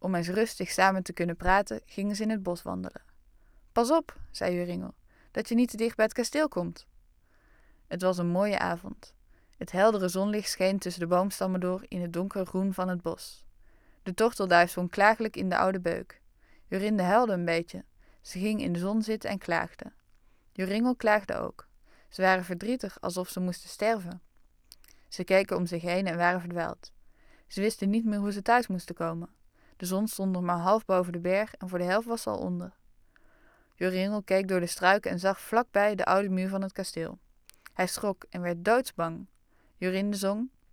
Om eens rustig samen te kunnen praten, gingen ze in het bos wandelen. Pas op, zei Joringel, dat je niet te dicht bij het kasteel komt. Het was een mooie avond. Het heldere zonlicht scheen tussen de boomstammen door in het donkere groen van het bos. De tortelduif zwom klagelijk in de oude beuk. Jorinde huilde een beetje. Ze ging in de zon zitten en klaagde. Joringel klaagde ook. Ze waren verdrietig, alsof ze moesten sterven. Ze keken om zich heen en waren verdwaald. Ze wisten niet meer hoe ze thuis moesten komen. De zon stond nog maar half boven de berg en voor de helft was ze al onder. Joringel keek door de struiken en zag vlakbij de oude muur van het kasteel. Hij schrok en werd doodsbang. Jorinde zong: